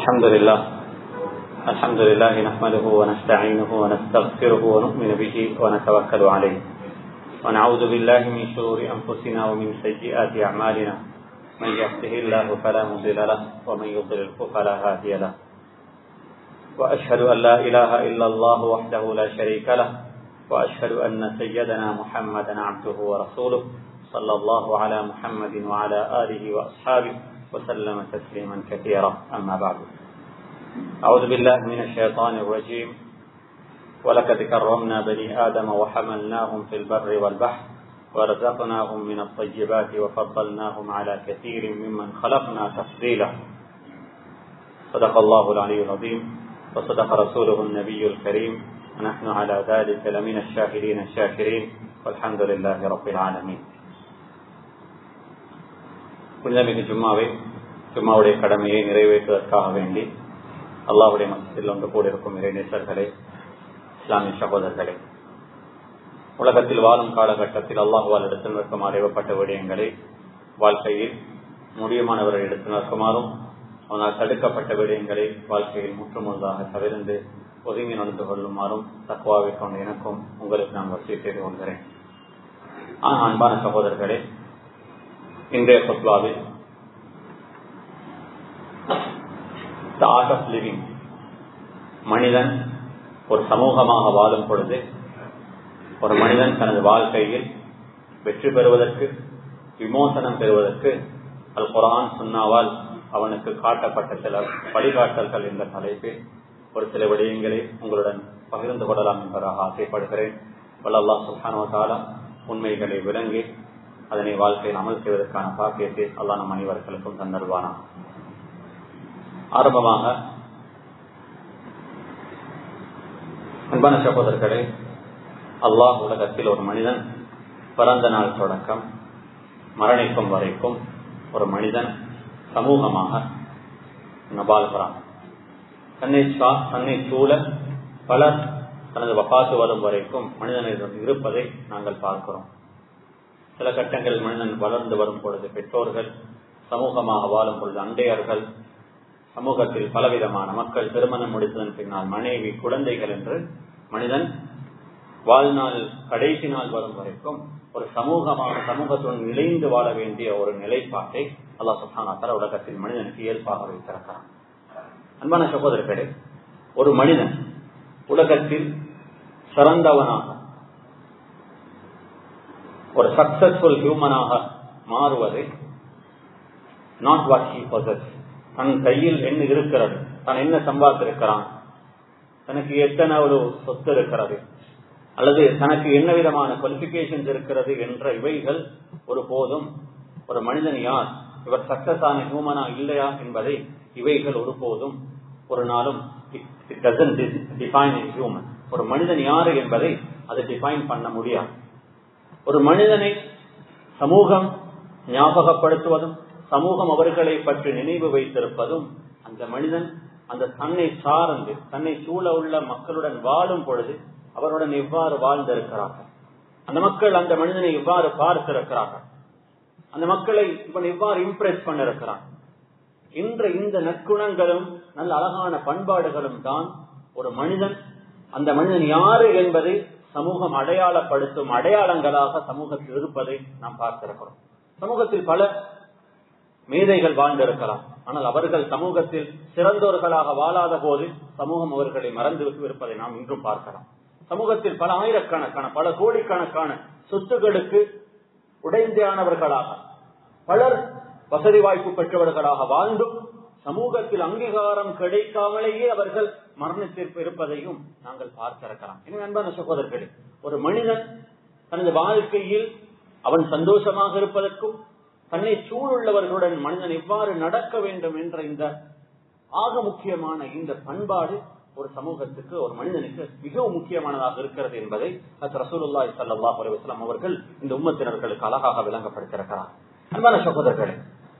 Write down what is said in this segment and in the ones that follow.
الحمد لله نحمده ونستعينه ونستغفره ونؤمن به ونتوكل عليه ونعوذ بالله من شرور أنفسنا ومن سيئات أعمالنا من يهده الله فلا مضل له ومن يضلل فلا هادي له وأشهد أن لا إله إلا الله وحده لا شريك له وأشهد أن سيدنا محمدا عبده ورسوله صلى الله على محمد وعلى آله وأصحابه وسلم تسليما كثيرا. أما بعد، أعوذ بالله من الشيطان الرجيم. ولقد كرمنا بني آدم وحملناهم في البر والبحر ورزقناهم من الطيبات وفضلناهم على كثير ممن خلقنا تفضيلا. صدق الله العلي العظيم وصدق رسوله النبي الكريم ونحن على ذلك لمن الشاهدين الشاكرين والحمد لله رب العالمين. புனிதமிகு ஜும்மாவுடைய கடமையை நிறைவேற்றுவதற்காக வேண்டி அல்லாஹ்வுடைய மஸ்ஜிதில் ஒன்று கூடியிருக்கும் இறைநேசர்களே, இஸ்லாமிய சகோதரர்களே, உலகத்தில் வாழும் காலகட்டத்தில் அல்லாஹ்வால் எடுத்து நிற்குமாறு ஏவப்பட்ட விடயங்களை வாழ்க்கையில் முடியுமானவர்கள் எடுத்து நிற்குமாறும், அவனால் தடுக்கப்பட்ட விடயங்களை வாழ்க்கையில் முற்றுமுழுதாக தவிர்த்து ஒதுங்கி நடந்து கொள்ளுமாறும் தக்வாவை கொண்டு எனக்கும் உங்களுக்கு நான் வசதி செய்து கொள்கிறேன். அன்பான சகோதரர்களே, இன்றைய குத்பாவில் The art of living, மனிதன் ஒரு சமூகமாக வாழும் பொழுது ஒரு மனிதன் தனது வாழ்க்கையில் வெற்றி பெறுவதற்கு, விமோசனம் பெறுவதற்கு அல் குர்ஆன் சுன்னாவால் அவனுக்கு காட்டப்பட்ட சில வழிகாட்டல்கள் என்ற தலைப்பில் ஒரு சில விடயங்களை உங்களுடன் பகிர்ந்து கொள்ளலாம் என்பதாக ஆசைப்படுகிறேன். அல்லாஹ் சுப்ஹானஹு வ தஆலா உண்மைகளை விளங்கி அதனை வாழ்க்கையில் அமல் செய்வதற்கான பாக்கியத்தை அல்லாஹ் நம் அனைவர்களுக்கும் தந்தருவானா. ஆரம்பமாக, அன்பான சகோதரர்களே, அல்லாஹ் உலகத்தில் ஒரு மனிதன் பிறந்த நாள் தொடக்கம் மரணிக்கும் வரைக்கும் ஒரு மனிதன் சமூகமாக வாழ்கிறான். தன்னை சூழ பலர் தனது வஃபாத்து வரும் வரைக்கும் மனிதனிடம் இருப்பதை நாங்கள் பார்க்கிறோம். சில கட்டங்களில் மனிதன் வளர்ந்து வரும் பொழுது பெற்றோர்கள், சமூகமாக வாழும் பொழுது அண்டையர்கள், சமூகத்தில் பலவிதமான மக்கள், திருமணம் முடித்ததன் பின்னால் மனைவி, குழந்தைகள் என்று மனிதன் வாழ்நாள் கடைசி நாள் வரும் வரைக்கும் ஒரு சமூகத்துடன் இணைந்து வாழ வேண்டிய ஒரு நிலைப்பாட்டை அல்லாஹ் சுப்ஹானஹு வ தஆலா உலகத்தில் மனிதனுக்கு இயல்பாக வைத்திருக்கிறான். அன்பான சகோதரர்களே, ஒரு மனிதன் உலகத்தில் சிறந்தவனாக, ஒரு சக்சஸ்ஃபுல் ஹியூமனாக மாறுவதை நாட் வாட் ஹி பொசஸ், தன் கையில் என்ன இருக்கிறது, தான் என்ன சம்பாதித்திருக்கிறான், தனக்கு எத்தனை ஒரு சொத்து இருக்கிறது, அல்லது தனக்கு என்ன விதமான குவாலிபிகேஷன்ஸ் இருக்கிறது என்ற இவைகள் ஒரு போதும் ஒரு மனிதன் யார், இவர் சக்சஸ் ஆன ஹியூமனா இல்லையா என்பதை இவைகள் ஒரு போதும் ஒரு நாளும் it doesn't define a human. ஒரு மனிதன் யாரு என்பதை அதை டிஃபைன் பண்ண முடியாது. ஒரு மனிதனை சமூகம் ஞாபகப்படுத்துவதும், சமூகம் அவர்களை பற்றி நினைவு வைத்திருப்பதும், அந்த மனிதன் அந்த தன்னை சார்ந்து தன்னை சூழ உள்ள மக்களுடன் வாழும் பொழுது அவருடன் எவ்வாறு வாழ்ந்திருக்கிறார்கள், அந்த மக்கள் அந்த மனிதனை எவ்வாறு பார்த்திருக்கிறார்கள், அந்த மக்களை இவன் எவ்வாறு இம்ப்ரெஸ் பண்ணிருக்கிறான் என்ற இந்த நற்குணங்களும் நல்ல அழகான பண்பாடுகளும் தான் ஒரு மனிதன், அந்த மனிதன் யாரு என்பதை சமூகம் அடையாளப்படுத்தும் அடையாளங்களாக சமூகத்தில் இருப்பதை நாம் பார்த்திருக்கிறோம். சமூகத்தில் பல மேதைகள் வாழ்ந்திருக்கலாம், ஆனால் அவர்கள் சமூகத்தில் சிறந்தோர்களாக வாழாத போது சமூகம் அவர்களை மறந்து இருப்பதை நாம் இன்றும் பார்க்கலாம். சமூகத்தில் பல ஆயிரக்கணக்கான பல கோடிக்கணக்கான சொத்துக்களுக்கு உடைந்தானவர்களாக, பலர் வசதி வாய்ப்பு பெற்றவர்களாக வாழ்ந்தும் சமூகத்தில் அங்கீகாரம் கிடைக்காமலேயே அவர்கள் மரணத்திற்கு இருப்பதையும் நாங்கள் பார்த்திருக்கலாம். எனவே அன்பான சகோதரர்களே, ஒரு மனிதன் தனது வாழ்க்கையில் அவன் சந்தோஷமாக இருப்பதற்கும், தன்னை சூழுள்ளவர்களுடன் மனிதன் எவ்வாறு நடக்க வேண்டும் என்ற இந்த ஆக முக்கியமான இந்த பண்பாடு ஒரு சமூகத்துக்கு, ஒரு மனிதனுக்கு மிகவும் முக்கியமானதாக இருக்கிறது என்பதை ரசூலுல்லாஹி ஸல்லல்லாஹு அலைஹி வஸல்லம் அவர்கள் இந்த உம்மத்தினர்களுக்கு அழகாக விளங்கப்படுத்தியிருக்கிறார். அன்பான சகோதரர்களே,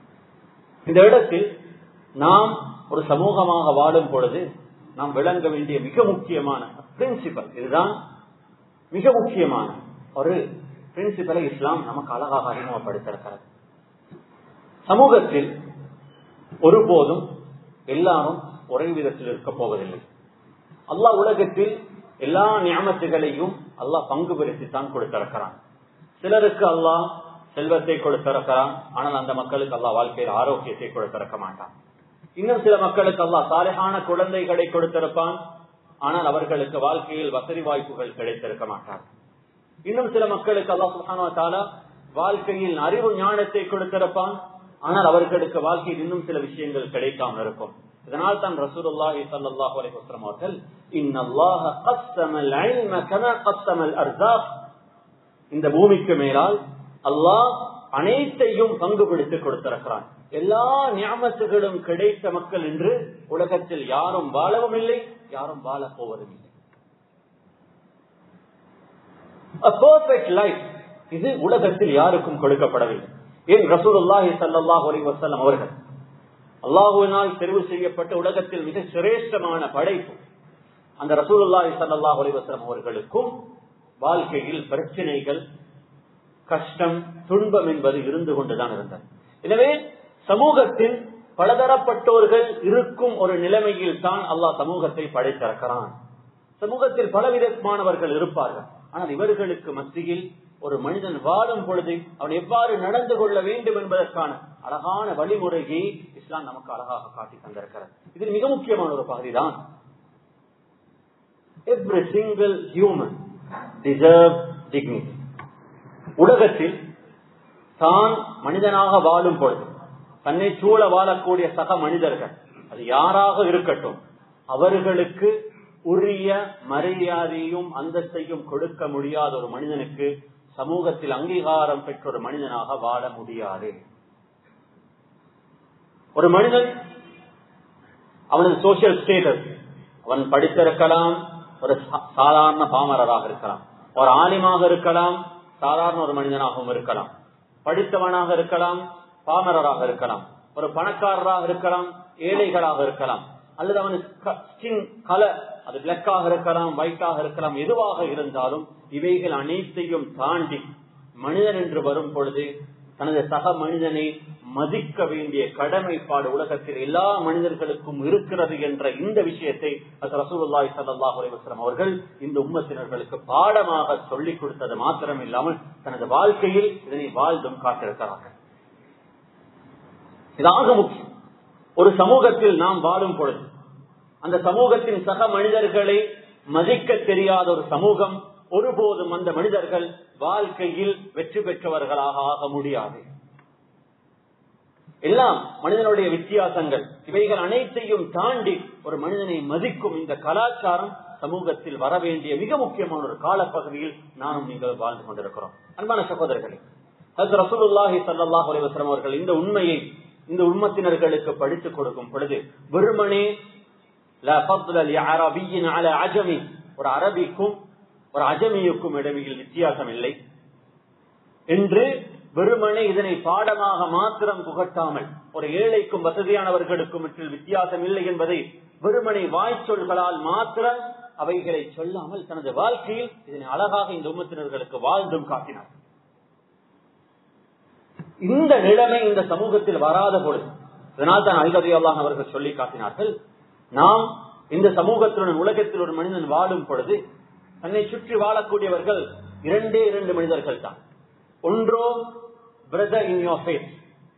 இந்த இடத்தில் நாம் ஒரு சமூகமாக வாழும் பொழுது நாம் விளங்க வேண்டிய மிக முக்கியமான பிரின்சிபல், இதுதான் மிக முக்கியமான ஒரு பிரின்சிபலை இஸ்லாம் நமக்கு அழகாக அறிமுகப்படுத்தியிருக்கிறது. சமூகத்தில் ஒருபோதும் எல்லாரும் ஒரே விதத்தில் இருக்க போவதில்லை. அல்லாஹ் உலகத்தில் எல்லா நியமத்துகளையும் அல்லாஹ் பங்கு பிரித்துத்தான் கொடுத்திருக்கிறான். சிலருக்கு அல்லாஹ் செல்வத்தை கொடுத்திருக்கிறான், ஆனால் அந்த மக்களுக்கு அல்லாஹ் வாழ்க்கையில் ஆரோக்கியத்தை கொடுத்திருக்க மாட்டான். இன்னும் சில மக்களுக்கு அல்லாஹ் சாலிஹான குழந்தைகளை கொடுத்திருப்பான், ஆனால் அவர்களுக்கு வாழ்க்கையில் வசதி வாய்ப்புகள் கிடைத்திருக்க மாட்டார். இன்னும் சில மக்களுக்கு அல்லாஹ் சுப்ஹானஹு வ தஆலா வாழ்க்கையில் அறிவு ஞானத்தை கொடுத்திருப்பான், ஆனால் அவர்களுக்கு வாழ்க்கையில் இன்னும் சில விஷயங்கள் கிடைக்காமல் இருக்கும். இதனால் தான் ரசூலுல்லாஹி ஸல்லல்லாஹு அலைஹி வஸல்லம் அவர்கள் இன்னல்லாஹ கஸ்ஸமல் இல்ம கமா கஸ்ஸமல் அர்ஸாக், இந்த பூமிக்கு மேலால் அல்லாஹ் அனைத்தையும் பங்கு பிடித்து கொடுத்திருக்கிறான். எல்லா நியமத்துகளும் கிடைத்த மக்கள் என்று உலகத்தில் யாரும் வாழவும் இல்லை, யாரும் வாழ போவதும் இல்லை. A perfect life இது உலகத்தில் யாருக்கும் கொடுக்கப்படவில்லை. ஏன் ரசூலுல்லாஹி ஸல்லல்லாஹு அலைஹி வஸல்லம் அவர்கள் அல்லாஹ்வினால் தெரிவு செய்யப்பட்ட உலகத்தில் மிக சிரேஷ்டமான படைப்பு அந்த ரசூலுல்லாஹி ஸல்லல்லாஹு அலைஹி வஸல்லம் அவர்களுக்கும் வாழ்க்கையில் பிரச்சனைகள், கஷ்டம், துன்பம் என்பது இருந்து கொண்டுதான் இருந்தது. எனவே சமூகத்தில் பலதரப்பட்டோர்கள் இருக்கும் ஒரு நிலைமையில் தான் அல்லாஹ் சமூகத்தை படைத்திருக்கிறான். சமூகத்தில் பலவிதமானவர்கள் இருப்பார்கள், ஆனால் இவர்களுக்கு மத்தியில் ஒரு மனிதன் வாழும் பொழுது அவன் எவ்வாறு நடந்து கொள்ள வேண்டும் என்பதற்கான அழகான வழிமுறையை இஸ்லாம் நமக்கு அழகாக காட்டி தந்திருக்கிறது. இதில் மிக முக்கியமான ஒரு பகுதிதான் every single human deserves dignity. உலகத்தில் தான் மனிதனாக வாழும் பொழுது தன்னை சூழ வாழக்கூடிய சக மனிதர்கள் அது யாராக இருக்கட்டும், அவர்களுக்கு உரிய மரியாதையும் அந்தஸ்தையும் கொடுக்க முடியாத ஒரு மனிதனுக்கு சமூகத்தில் அங்கீகாரம் பெற்ற ஒரு மனிதனாக வாழ முடியாது. ஒரு மனிதன் அவனது சோசியல் ஸ்டேட்டஸ், அவன் படித்திருக்கலாம், ஒரு சாதாரண பாமரராக இருக்கலாம், ஒரு ஆலிமாக இருக்கலாம், சாதாரண ஒரு மனிதனாகவும் இருக்கலாம், படித்தவனாக இருக்கலாம், பாமரராக இருக்கலாம், ஒரு பணக்காரராக இருக்கலாம், ஏழைகளாக இருக்கலாம், அல்லது அவன் ஸ்கின் கலர் அது பிளாக்காக இருக்கலாம், ஒயிட்டாக இருக்கலாம், எதுவாக இருந்தாலும் இவைகள் அனைத்தையும் தாண்டி மனிதன் என்று வரும் பொழுது தனது சக மனிதனை மதிக்க வேண்டிய கடமைப்பாடு உலகத்தில் எல்லா மனிதர்களுக்கும் இருக்கிறது என்ற இந்த விஷயத்தை ரசூலுல்லாஹி ஸல்லல்லாஹு அலைஹி வஸல்லம் அவர்கள் இந்த உம்மத்தினர்களுக்கு பாடமாக சொல்லிக் கொடுத்தது மாத்திரம் இல்லாமல் தனது வாழ்க்கையில் இதனை வாழ்ந்தும் காட்டிருக்கிறார்கள். இதாக முக்கியம். ஒரு சமூகத்தில் நாம் வாழும் பொழுது அந்த சமூகத்தின் சக மனிதர்களை மதிக்க தெரியாத ஒரு சமூகம் ஒருபோதும் அந்த மனிதர்கள் வாழ்க்கையில் வெற்றி பெற்றவர்களாக ஆக முடியாது. எல்லாம் மனிதனுடைய வித்தியாசங்கள், இவைகள் அனைத்தையும் தாண்டி ஒரு மனிதனை மதிக்கும் இந்த கலாச்சாரம் சமூகத்தில் வர வேண்டிய மிக முக்கியமான ஒரு காலப்பகுதியில் நானும் நீங்கள் வாழ்ந்து கொண்டிருக்கிறோம். அன்பான சகோதரர்களே, ஹஜ்ரத் ரசூலுல்லாஹி ஸல்லல்லாஹு அலைஹி வஸல்லம் அவர்கள் இந்த உண்மையை இந்த உம்மத்தினர்களுக்கு படித்துக் கொடுக்கும் பொழுது வெறுமனே லா ஃபضل لعربي على عجمي, ஒரு அரபிக்கும் ஒரு அஜமியுக்கும் இடையில் வித்தியாசம் இல்லை என்று வெறுமனே இதனை பாடமாக மாத்திரம் புகட்டாமல் ஒரு ஏழைக்கும் வசதியானவர்களுக்கும் வித்தியாசம் இல்லை என்பதை வெறுமனை வாய்ச்சொல்களால் மாத்திரம் அவைகளை சொல்லாமல் தனது வாழ்க்கையில் இதனை அழகாக இந்த உம்மத்தினர்களுக்கு வாழ்ந்தும் காட்டினார். இந்த நிலைமை இந்த சமூகத்தில் வராத பொழுது இதனால் தான் அலி ரலியல்லாஹு அன்ஹு அவர்கள் சொல்லி காட்டினார்கள், நாம் இந்த சமூகத்துடன் உலகத்தில் ஒரு மனிதன் வாழும் பொழுது தன்னை சுற்றி வாழக்கூடியவர்கள் இரண்டு மனிதர்கள் தான். ஒன்றோ பிரதர் இன் யோர் ஃபேத்,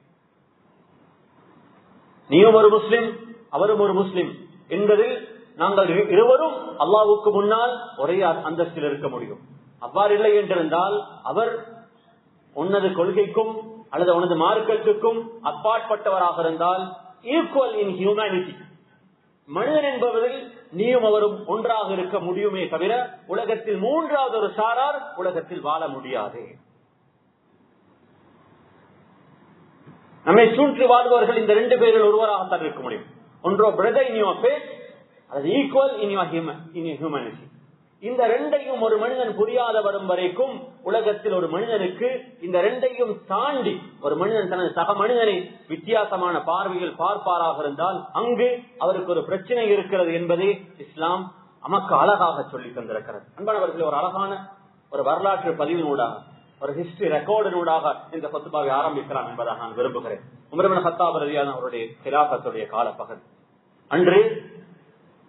நீயும் ஒரு முஸ்லிம் அவரும் ஒரு முஸ்லிம் என்பதில் நாங்கள் இருவரும் அல்லாஹ்வுக்கு முன்னால் ஒரே அந்தஸ்தில் இருக்க முடியும். அவ்வாறு இல்லை என்றிருந்தால் அவர் உனது கொள்கைக்கும் அல்லது உனது மார்க்கத்துக்கும் அப்பாற்பட்டவராக இருந்தால் ஈக்குவல் இன் ஹியூமனிட்டி, மனிதன் என்பதில் நீயும் அவரும் ஒன்றாக இருக்க முடியுமே தவிர உலகத்தில் மூன்றாவது ஒரு சாரார் உலகத்தில் வாழ முடியாது. நம்மை சுற்றி வாழ்பவர்கள் இந்த ரெண்டு பேரில் ஒருவராகத்தான் இருக்க முடியும். ஒன்றோ பிரதர் இன் யுவர் ஃபேத், அது ஈக்குவல் இன் யுவர் ஹியூமனிட்டி. இந்த ரெண்டையும் ஒரு மனிதன் புரியாத வரும் வரைக்கும் உலகத்தில் ஒரு மனிதனுக்கு இந்த ரெண்டையும் தாண்டி ஒரு மனிதன் தனது சக மனிதனை வித்தியாசமான பார்வையில் பார்ப்பாராக இருந்தால் அங்கு அவருக்கு ஒரு பிரச்சனை இருக்கிறது என்பதை இஸ்லாம் நமக்கு அழகாக சொல்லி தந்திருக்கிறது. அன்பானவர்களே, ஒரு அழகான ஒரு வரலாற்று பதிவினூடாக ஒரு ஹிஸ்டரி ரெக்கார்டினூடாக இந்த ஃபத்வாவை ஆரம்பிக்கலாம் என்பதாக நான் விரும்புகிறேன். உமர் இப்னு கத்தாப் ரலியல்லாஹு அன்ஹு அவருடைய கிலாஃபத்துடைய காலப்பகுதி அன்று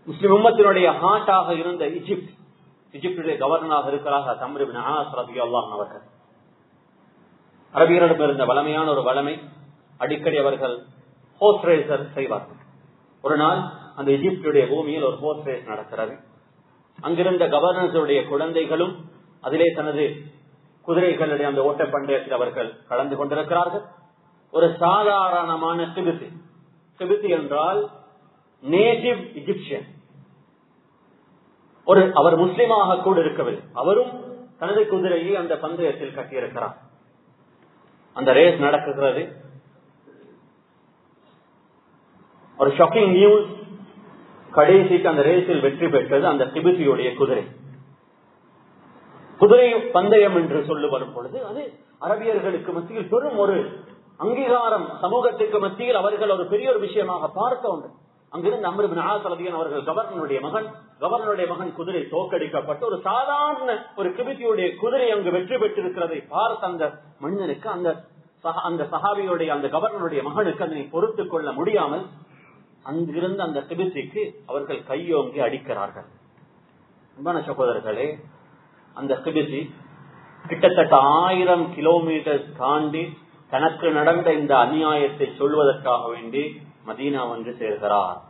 முஸ்லிம் உம்மத்தினுடைய ஹார்ட்டாக இருந்த எகிப்துடைய கவர்னராக இருக்கிறார்கள் அம்ர் இப்னு ஆஸ் ரலியல்லாஹு அவர்கள். அரபியரிடம் இருந்த வளமையான ஒரு வளமை, அடிக்கடி அவர்கள் ஹோர்ஸ் ரேசர் செய்வார்கள். ஒரு நாள் அந்த எகிப்துடைய பூமியில் ஒரு ஹோர்ஸ் ரேஸ் நடக்கிறது. அங்கிருந்த கவர்னர்களுடைய குழந்தைகளும் அதிலே தனது குதிரைகளுடைய அந்த ஓட்ட பந்தயத்தில் அவர்கள் கலந்து கொண்டிருக்கிறார்கள். ஒரு சாதாரணமான கிபித்தி என்றால் நேட்டிவ் எஜிப்சியன், அவர் முஸ்லிமாக கூட இருக்கவில்லை. அவரும் தனது குதிரையை அந்த பந்தயத்தில் கட்டியிருக்கிறார். அந்த ரேஸ் நடக்குகிறது. ஒரு ஷாக்கிங் நியூஸ், கடைசிக்கு அந்த ரேஸில் வெற்றி பெற்றது அந்த கிபித்தியுடைய குதிரை. குதிரை பந்தயம் என்று சொல்லி வரும் பொழுது அது அரபியர்களுக்கு மத்தியில் பெரும் ஒரு அங்கீகாரம், சமூகத்திற்கு மத்தியில் அவர்கள் ஒரு பெரிய ஒரு விஷயமாக பார்த்த ஒன்று. அங்கிருந்து அம்ர் இப்னு ஆஸ் ரலியல்லாஹு அவர்கள் கவர்னருடைய மகன் குதிரை தோற்கடிக்கப்பட்டு ஒரு சாதாரண ஒரு கிபித்தியுடைய குதிரை அங்கு வெற்றி பெற்றிருக்கிறதை பார்த்த அந்த மனிதனுக்கு, அந்த சஹாபியுடைய அந்த கவர்னருடைய மகனுக்கு அதனை பொறுத்துக் கொள்ள முடியாமல் அங்கிருந்து அந்த கிபித்திக்கு அவர்கள் கையோங்கி அடிக்கிறார்கள். அன்பான சகோதரர்களே, அந்த கிபித்தி கிட்டத்தட்ட 1000 கிலோமீட்டர் தாண்டி தனக்கு நடந்த இந்த அநியாயத்தை சொல்வதற்காக வேண்டி மதீனா வந்து சேர்கிறார்.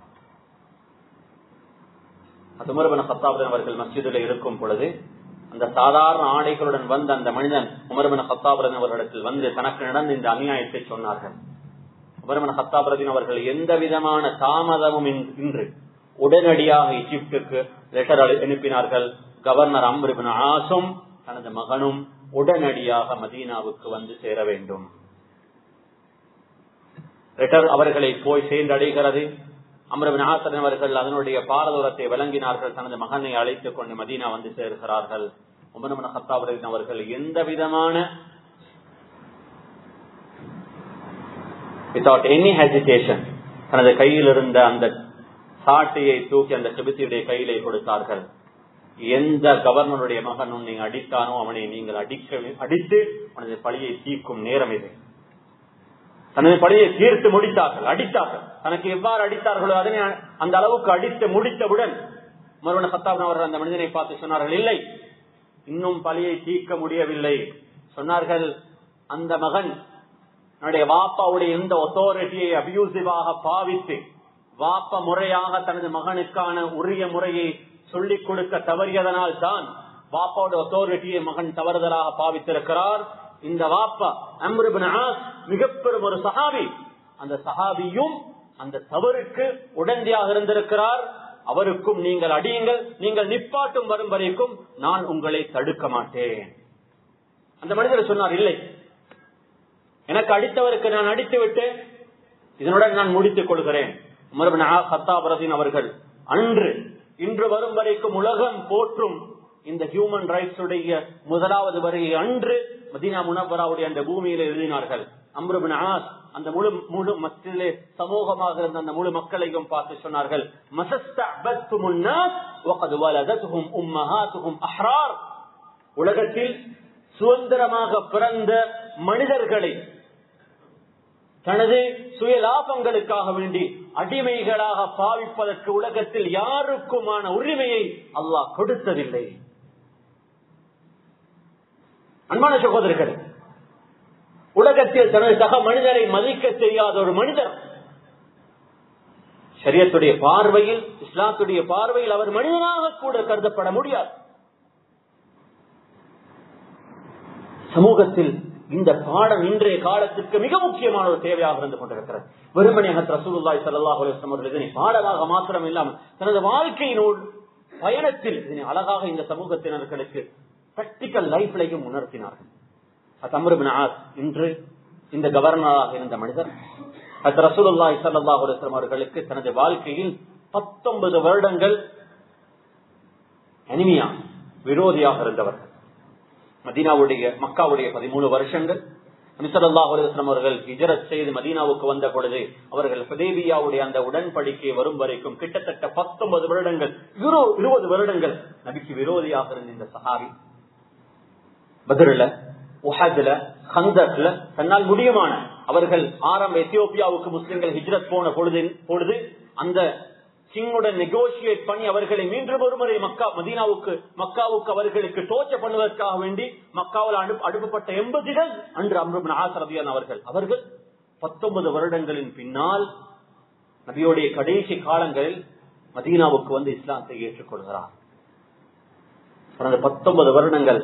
உமர் இப்னு கத்தாப் அவர்கள் மஸ்ஜிதில் இருக்கும் பொழுது அந்த சாதாரண ஆடைகளுடன் வந்த அந்த மனிதன் உமர் இப்னு கத்தாப் அவர்களிடத்தில் வந்து தனக்கு நடந்த இந்த அநியாயத்தை சொன்னார்கள். உமர் இப்னு கத்தாப் அவர்கள் எந்த விதமான தாமதமும் இன்று உடனடியாக எகிப்துக்கு லெட்டர் அனுப்பினார்கள். கவர்னர் அம்ர் இப்னு ஆஸும் தனது மகனும் உடனடியாக மதீனாவுக்கு வந்து சேர வேண்டும். லெட்டர் அவர்களை போய் சேர்ந்தடைகிறது. அம்ர் இப்னு ஆஸ் அவர்கள் அதனுடைய பாரதூரத்தை விளங்கினார்கள். தனது மகனை அழைத்துக் கொண்டு மதீனா வந்து சேர்கிறார்கள். உமர் இப்னு கத்தாப் அவர்கள் எந்த விதமான without any hesitation தனது கையில் இருந்த அந்த சாட்டையை தூக்கி அந்த கிபித்தியுடைய கையிலே கொடுத்தார்கள். எந்த கவர்னருடைய மகன் உன்னை அடித்தானோ அவனை நீங்கள் அடித்து அவனது பழியை தீர்க்கும் நேரம் இது. தனது பழியை தீர்த்து அடித்தார்கள். தனக்கு எவ்வாறு அடித்தார்களோ அதனை அந்த அளவுக்கு அடித்து முடித்தவுடன் உமர் இப்னு கத்தாப் அவர்கள் அந்த மனிதனை பார்த்து சொன்னார்கள், இல்லை, இன்னும் பழியை தீர்க்க முடியவில்லை. சொன்னார்கள், அந்த மகன் வாப்பாவுடைய இந்த அத்தாரிட்டியை அபியூசிவாக பாவித்து வாப்பா முறையாக தனது மகனுக்கான உரிய முறையை சொல்லிக் கொடுக்க தவறியதனால் தான் வாப்பாவோட அத்தாரிட்டியை மகன் தவறுதலாக பாவித்திருக்கிறார். இந்த வாப்பா அம்ர் இப்னு ஆஸ் மிகப்பெரும் ஒரு சஹாபி. அந்த சஹாபியும் அந்த தவறுக்கு உடந்தையாக இருந்திருக்கிறார். அவருக்கும் நீங்கள் அடியுங்கள், நீங்கள் நிப்பாட்டும் வரும் வரைக்கும் நான் உங்களை தடுக்க மாட்டேன். அந்த மனிதர் சொன்னார், இல்லை, எனக்கு அடித்தவருக்கு நான் அடித்து விட்டு இதனுடன் நான் முடித்துக் கொள்கிறேன். உமர் இப்னு கத்தாப் அவர்கள் இன்று வரும் வரைக்கும் உலகம் போற்றும் இந்த ஹியூமன் ரைட்ஸ் உடைய முதலாவது வரையை அன்று மதீனா முனவ்வராவுடைய அந்த பூமியில எழுதினார்கள். அம்ர் இப்னு ஆஸ் அந்த முழு மஸ்ஜிதிலே சமூகமாக இருந்த அந்த முழு மக்களையும் பார்த்து சொன்னார்கள், உலகத்தில் சுதந்திரமாக பிறந்த மனிதர்களை தனது சுய லாபங்களுக்காக வேண்டி அடிமைகளாக பாவிப்பதற்கு உலகத்தில் யாருக்குமான உரிமையை அல்லாஹ் கொடுத்ததில்லை. அன்பான சகோதரர்களே, உலகத்தில் தனது சக மனிதரை மதிக்க தெரியாத ஒரு மனிதர் ஷரியத்துடைய பார்வையில், இஸ்லாத்துடைய பார்வையில் அவர் மனிதனாக கூட கருதப்பட முடியாது. சமூகத்தில் இந்த பாடம் இன்றைய காலத்திற்கு மிக முக்கியமான ஒரு தேவையாக இருந்து கொண்டிருக்கிறது. வெறுமனே ரசூலுல்லாஹி ஸல்லல்லாஹு அலைஹி வஸல்லம் அவர்கள் இதனை பாடமாக மாத்திரம் இல்லாமல் தனது வாழ்க்கையினோடு பயணத்தில் இதனை அழகாக இந்த சமூகத்தினர்களுக்கு பிராக்டிகல் லைஃப்லையும் உணர்த்தினார்கள். அம்ர் இப்னு ஆஸ் இன்று இந்த கவர்னராக இருந்த மனிதர் ரசூலுல்லாஹி ஸல்லல்லாஹு அலைஹி வஸல்லம் அவர்களுக்கு தனது வாழ்க்கையில் 19 வருடங்கள் எனிமியா விரோதியாக இருந்தவர். மக்காவுடைய 13 வருஷங்கள் நபி ஸல்லல்லாஹு அலைஹி வஸல்லம் அவர்கள் ஹிஜ்ரத் செய்து மதீனாவுக்கு வந்த பொழுது அவர்கள் ஹுதைபியாவுடைய அந்த உடன்படிக்கை வரும் வரைக்கும் கிட்டத்தட்ட 19 வருடங்கள் 20 வருடங்கள் நபிக்கு விரோதியாக இருந்த இந்த சஹாபி பத்ர்ல, உஹத்ல, கந்தக்ல தன்னால் முடியுமான அவர்கள் ஆரம்ப எத்தியோப்பியாவுக்கு முஸ்லிம்கள் ஹிஜ்ரத் போன பொழுது அந்த கிங்குடன் நெகோசியேட் பண்ணி அவர்களை மீண்டும் ஒருமுறை மக்காவுக்கு அவர்களுக்கு டோர்ச்ச பண்ணுவதற்காக வேண்டி மக்காவில் அனுப்பப்பட்ட 80 அன்று அம்ரு இப்னு ஆஸ் ரலியல்லாஹு அவர்கள் 19 வருடங்களின் பின்னால் நபியுடைய கடைசி காலங்களில் மதீனாவுக்கு வந்து இஸ்லாத்தை ஏற்றுக்கொள்கிறார். 19 வருடங்கள்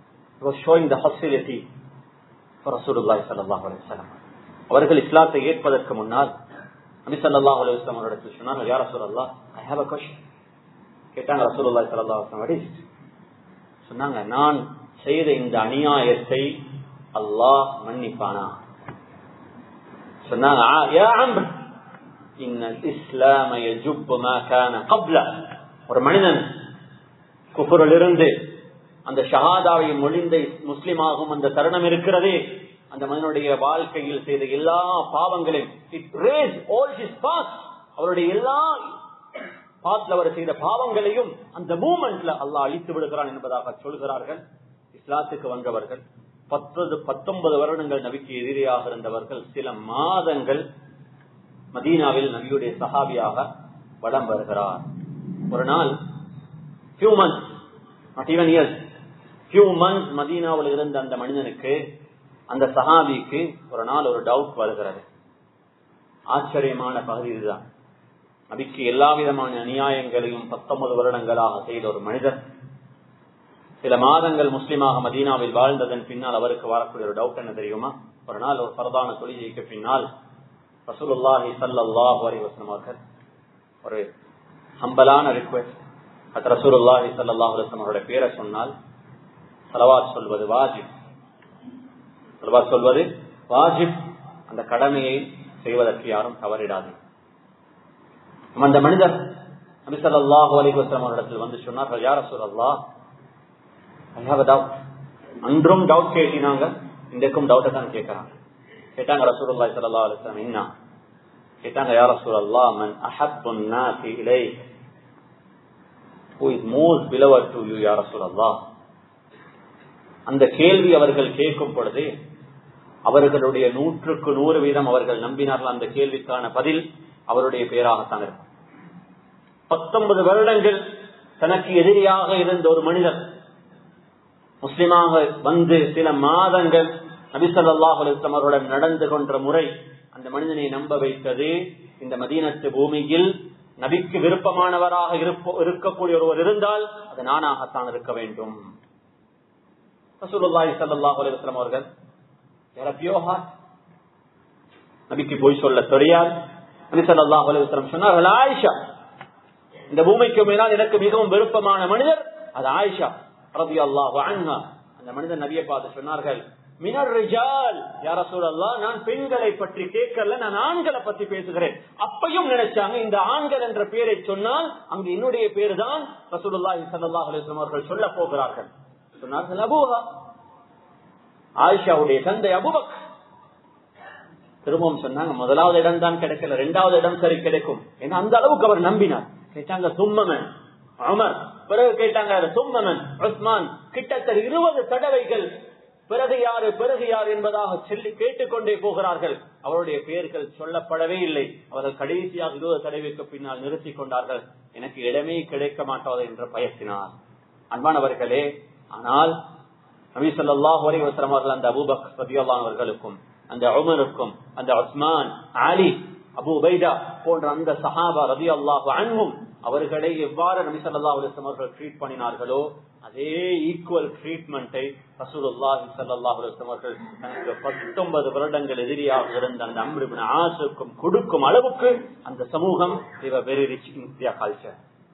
அவர்கள் இஸ்லாத்தை ஏற்பதற்கு முன்னால் நபி ஸல்லல்லாஹு அலைஹி வஸல்லம் அவர்கள் சொன்னாங்க, யா ரசூலல்லாஹ், I have a question. கேட்டாங்க ரசூலுல்லாஹி ஸல்லல்லாஹு அலைஹி வஸல்லம். சொன்னாங்க, நான் செய்த இந்த அநியாயத்தை அல்லாஹ் மன்னிப்பானா? சொன்னாங்க, யா அம்ர், இன்னல் இஸ்லாம யஜுப்பு மா கான قبل. ஒரு மனிதன் குஃப்ரிலிருந்து அந்த ஷஹாதாவை மொழிந்த முஸ்லிமாகும் அந்த தருணம் இருக்கிறதே, அந்த மனிதனுடைய வாழ்க்கையில் செய்த எல்லா பாவங்களையும் அவருடைய எல்லா பாஸ்ல அவர் செய்த பாவங்களையும் அந்த மூமெண்ட்ல அல்லாஹ் அழித்து விடுகிறான் என்பதாக சொல்கிறார்கள். இஸ்லாத்துக்கு வந்தவர்கள் 19 வருடங்கள் நபிக்கு எதிரியாக இருந்தவர்கள் சில மாதங்கள் மதீனாவில் நபியுடைய சஹாபியாக வலம் வருகிறார். ஒரு நாள் few months, not even years, few months மதீனாவில் இருந்த அந்த மனிதனுக்கு, அந்த சஹாபிக்கு ஒரு நாள் ஒரு டவுட் வருகிறது. ஆச்சரியமான பகுதி இதுதான். நபிக்கு எல்லா விதமான அநியாயங்களையும் 19 வருடங்களாக செய்த ஒரு மனிதர் சில மாதங்கள் முஸ்லிமாக மதீனாவில் வாழ்ந்ததன் பின்னால் அவருக்கு வரக்கூடிய ஒரு டவுட் என்ன தெரியுமா? ஒரு நாள் ஒரு பரதான தொழுகைக்கு பின்னால் ரசூலுல்லாஹி ஸல்லல்லாஹு அலைஹி வஸல்லம் அவர்கள் ஒரு ஹம்பலான ரிக்வெஸ்ட், ரசூலுல்லாஹி ஸல்லல்லாஹு அலைஹி வஸல்லம் அவருடைய பேரை சொன்னால் ஸலவாத் சொல்வது வாஜிப், ஸலவாத் சொல்வது வாஜிப், அந்த கடமையை செய்வதற்கு யாரும் தவறிடாது. அந்த மனிதர் நபி ஸல்லல்லாஹு அலைஹி வஸல்லம் அவரிடத்தில் வந்து சொன்னார்கள், யா ரசூலல்லாஹ், I have a doubt. அன்றும் டவுட் கேட்டினாங்க, இன்றைக்கும் டவுட்டை தான் கேட்கிறாங்க. கேட்டாங்க ரசூலுல்லாஹி ஸல்லல்லாஹு அலைஹி வஸல்லம், என்ன கேட்டாங்க? யா ரசூலல்லாஹ், மன் அஹப்புன் நாஸி இலைக், who is most beloved to you ya Rasulullah. அந்த கேள்வி அவர்கள் கேட்கும் பொழுது அவர்களுடைய 100% அவர்கள் நம்பினார்கள் அந்த கேள்விக்கான பதில் அவருடைய பெயராகத்தான் இருக்கும். 19 வருடங்கள் தனக்கு எதிரியாக இருந்த ஒரு மனிதர் முஸ்லிமாக வந்து சில மாதங்கள் நபி ஸல்லல்லாஹு அலைஹி வஸல்லம் அவருடன் நடந்து கொண்ட முறை அந்த மனிதனை நம்ப வைத்தது. இந்த மதீனத்து பூமியில் நபிக்கு விருப்பமானவராக இருக்கக்கூடிய ஒருவர் இருந்தால் அது நானாகத்தான் இருக்க வேண்டும். ரசூலுல்லாஹி ஸல்லல்லாஹு அலைஹி வஸல்லம் அவர்கள் நபிக்கு போய் சொல்ல தெரியாது. நபி ஸல்லல்லாஹு அலைஹி வஸல்லம் சொன்னார்கள், ஆயிஷா, இந்த பூமிக்கு மேலால் எனக்கு மிகவும் விருப்பமான மனிதர் அது ஆயிஷா ரலியல்லாஹு அன்ஹா. அந்த மனிதர் நபியை பார்த்து சொன்னார்கள், மினர் ரிஜால் யா ரசூலல்லாஹ், நான் பெண்களை பற்றி கேட்கல, நான் ஆண்களை பற்றி பேசுகிறேன். அப்பையும் நினைச்சாங்க இந்த ஆண்கள் என்ற பெயரை சொன்னால் அங்கு என்னுடைய பேரு தான் ரசூலுல்லாஹி ஸல்லல்லாஹு அலைஹி வஸல்லம் அவர்கள் சொல்ல போகிறார்கள். சொன்னார்கள், அபூஹா, ஆயிஷாவுடைய தந்தை அபூபக்கர். திரும்பவும் சொன்னாங்க, முதலாவது இடம் தான் கிடைக்கல, 2வது இடம் சரி கிடைக்கும். ஏன்னா அந்த அளவுக்கு அவர் நம்பினார். கேட்டாங்க சும்மமன் உமர், பிறகு கேட்டாங்க சும்மமன் உஸ்மான். கிட்டத்தட்ட 20 தடவைகள் பிறகு யாரு என்பதாக சொல்லி கேட்டுக்கொண்டே போகிறார்கள். அவருடைய பெயர்கள் சொல்லப்படவே இல்லை. அவர்கள் கடைசியாக 20 தடவைக்கு பின்னால் நிறுத்திக் கொண்டார்கள். எனக்கு இடமே கிடைக்க மாட்டாது என்று பயத்தினார். அன்பானவர்களே, ஆனால் நபி ஸல்லல்லாஹு அலைஹி வஸல்லம் அவர்கள் அந்த அபூபக்கர் ரலியல்லாஹு அவர்களுக்கும் அந்த உமருக்கும் அந்த உஸ்மான், அலி, அபூ உபைதா போன்ற அந்த சஹாபா ரலியல்லாஹு அன்ஹும் அவர்களை எவ்வாறு நபி ஸல்லல்லாஹு அலைஹி வஸல்லம் அவர்கள் ட்ரீட் பண்ணினார்களோ அதே ஈக்குவல் ட்ரீட்மெண்டை ரசூலுல்லாஹி ஸல்லல்லாஹு அலைஹி வஸல்லம் அவர்கள் தனக்கு 19 வருடங்கள் எதிரியாக இருந்த அந்த அம்ர் இப்னு ஆஸுக்கும் கொடுக்கும் அளவுக்கு அந்த சமூகம் they were very rich in their culture.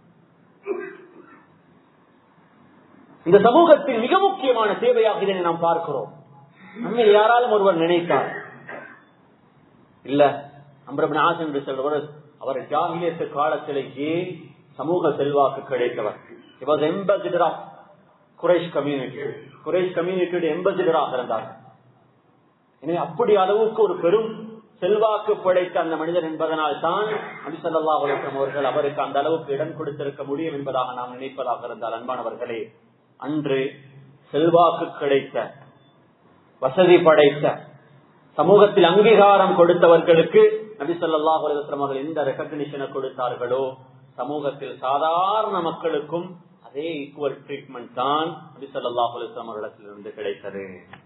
இந்த சமூகத்தின் மிக முக்கியமான தேவையாக இதனை நாம் பார்க்கிறோம். நம்ம யாராலும் ஒருவர் நினைத்தார் இல்ல அம்ர் இப்னு ஆஸ் என்று சொல்றவர் அவர் ஜாஹிலியத் காலத்திலேயே சமூக செல்வாக்கு கிடைத்தவர். He was ambassador of Quraysh community. Quraysh கம்யூனிட்டியுடைய எம்பசிடராக இருந்தார். எனவே அப்படி அளவுக்கு ஒரு பெரும் செல்வாக்கு படைத்த அந்த மனிதர் என்பதனால் தான் நபி ஸல்லல்லாஹு அலைஹி வஸல்லம் அவர்கள் அவருக்கு அந்த அளவுக்கு இடம் கொடுத்திருக்க முடியும் என்பதாக நாம் நினைப்பதாக இருந்தால், அன்பானவர்களே, அன்று செல்வாக்கு கிடைத்த, வசதி படைத்த, சமூகத்தில் அங்கீகாரம் கொடுத்தவர்களுக்கு நபி ஸல்லல்லாஹு அலைஹி வஸல்லம் அவர்கள் எந்த ரெகக்னிஷனை கொடுத்தார்களோ சமூகத்தில் சாதாரண மக்களுக்கும் அதே ஈக்குவல் ட்ரீட்மெண்ட் தான் நபி ஸல்லல்லாஹு அலைஹி வஸல்லம் அவர்களிடத்திலிருந்து கிடைத்தது.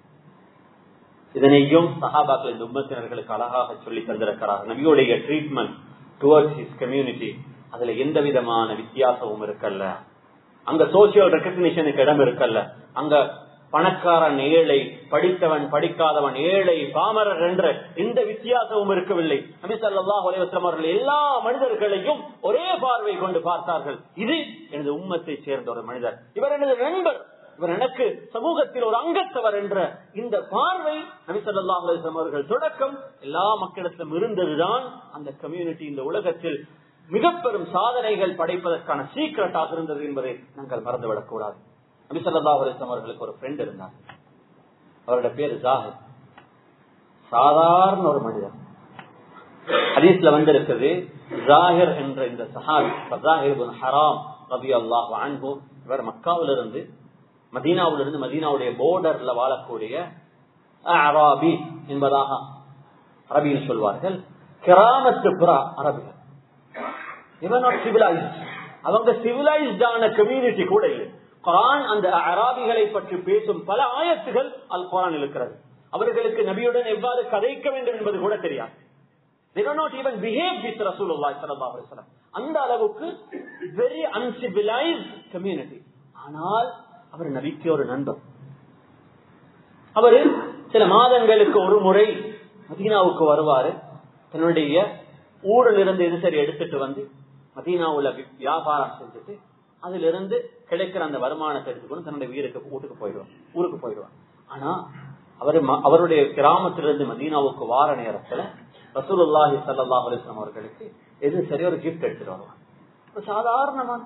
இதனையும் சஹாபாக்கள் இந்த உம்மத்தினர்களுக்கு அழகாக சொல்லி தந்திருக்கிறார். நபியுடைய ட்ரீட்மெண்ட் டுவர்ட்ஸ் ஹிஸ் கம்யூனிட்டி அதுல எந்த விதமான வித்தியாசமும் இருக்கல்ல. அங்க சோசியல் ரெகக்னிஷனுக்கு இடம் இருக்கல்ல. அங்க பணக்காரன் ஏழை, படித்தவன் படிக்காதவன், ஏழை பாமரர் என்ற எந்த வித்தியாசமும் இருக்கவில்லை. நபி ஸல்லல்லாஹு அலைஹி வஸல்லம் அவர்கள் எல்லா மனிதர்களையும் ஒரே பார்வை கொண்டு பார்த்தார்கள். இது எனது உம்மத்தை சேர்ந்த ஒரு மனிதர், இவர் எனது நண்பர், இவர் எனக்கு சமூகத்தில் ஒரு அங்கத்தவர் என்ற இந்த பார்வை நபி ஸல்லல்லாஹு அலைஹி வஸல்லம் அவர்கள் தொடக்கம் எல்லா மக்களிடத்திலும் இருந்ததுதான் அந்த கம்யூனிட்டி இந்த உலகத்தில் மிக பெரும் சாதனைகள் படைப்பதற்கான சீக்ரெட்டாக இருந்தது என்பதை நாங்கள் மறந்துவிடக் கூடாது. நபி ஸல்லல்லாஹு அலைஹி வஸல்லம் அவர்களுக்கு ஒரு ஃப்ரெண்ட் இருந்தார். அவருடைய பேர் ஜாஹிர். சாதாரண ஒரு மனிதர். ஹதீஸ்ல வந்திருக்கிறது, ஜாஹிர் என்ற இந்த சஹாபி ஜாஹிர் இப்னு ஹராம் ரலியல்லாஹு அன்ஹு, இவர் மக்காவிலிருந்து மதீனாவிலிருந்து மதீனாவுடைய போர்டர்ல வாழக்கூடிய அராபி என்பதாக அரபியில் சொல்வார்கள். கிராமத்து புற அரபிகள். இவன் நாட் சிவிலைஸ்ட். அவங்க சிவிலைஸ்டான கம்யூனிட்டி கூட இல்லை. குர்ஆன் அந்த அராபிகளை பற்றி பேசும் பல ஆயத்துகள் அல் குர்ஆன் இருக்கிறது. அவர்களுக்கு நபியுடன் எவ்வாறு கதைக்க வேண்டும் என்பது கூட தெரியாது. They do not even behave with Rasulullah sallallahu alaihi wasallam. அந்த அளவுக்கு very uncivilized community. ஆனால் அவர் நபிக்கு ஒரு நண்பர். அவர் சில மாதங்களுக்கு ஒரு முறை மதீனாவுக்கு வருவாரு. தன்னுடைய ஊரில் இருந்து இது சரி எடுத்துட்டு வந்து மதீனாவுல வியாபாரம் செஞ்சுட்டு அதிலிருந்து கிடைக்கிற அந்த வருமானத்தை எடுத்துக்கொண்டு தன்னுடைய ஊருக்கு போயிடுவார். ஆனா அவருடைய கிராமத்திலிருந்து மதீனாவுக்கு வார நேரத்துல ரசூலுல்லாஹி ஸல்லல்லாஹு அலைஹி வஸல்லம் அவர்களுக்கு எது சரி ஒரு கிஃப்ட் எடுத்துட்டு வருவாங்க. ஒரு சாதாரணமான